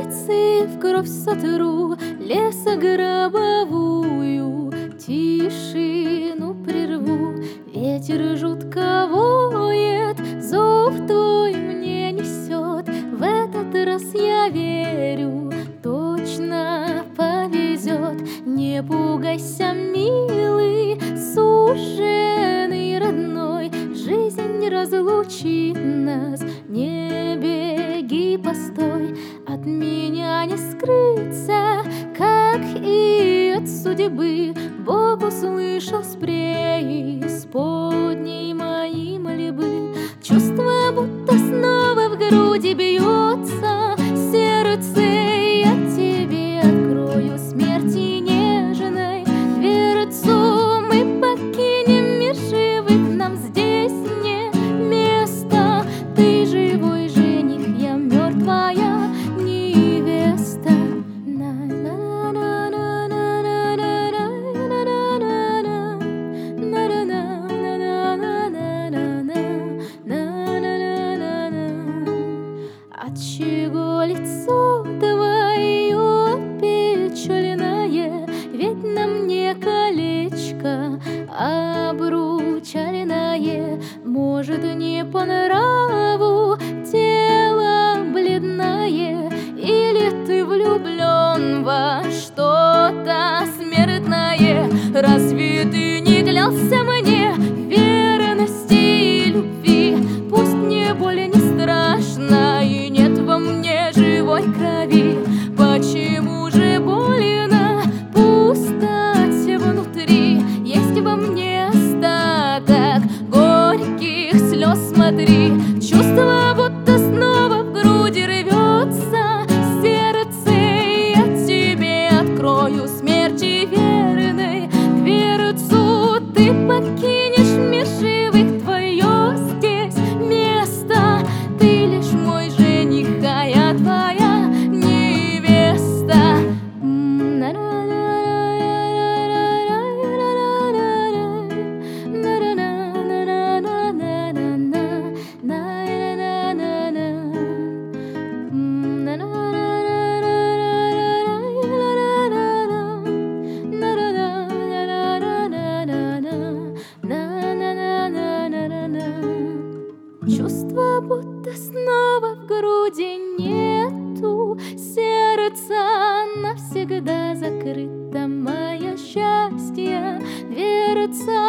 улицы в кровь сотру, лесогробовую тишину прерву. Ветер жутко воет, зов твой мне несет. В этот раз я верю, точно повезет. Не пугайся, милый, суженый родной, жизнь разлучит нас, не беги, постой. От меня не скрыться, как и от судьбы. Бог услышал с преисподней мои мольбы. Чувство, будто снова в груди бьется сердце. Я тебе открою смерти нежной дверцу. Мы покинем мир живых, нам здесь не место. Ты живой жених, я мертвая невеста. Отчего лицо твое печальное? Ведь на мне колечко обручальное. Может, не по нраву тело бледное, или ты влюблен во что-то смертное? Разве ты не клялся мне верности и любви? Пусть мне боль не страшна и нет во мне живой крови. Почему же больно пустоть внутри? Есть во мне остаток горьких слез, смотри. Чувство, будто снова в груди рвется сердце. Я тебе открою смерти верной дверцу. Ты покинешь мир живых, твое здесь место. Ты лишь мой жених, а я твоя невеста. Чувство, будто снова в груди нету сердца. Навсегда закрыта моя счастье дверца.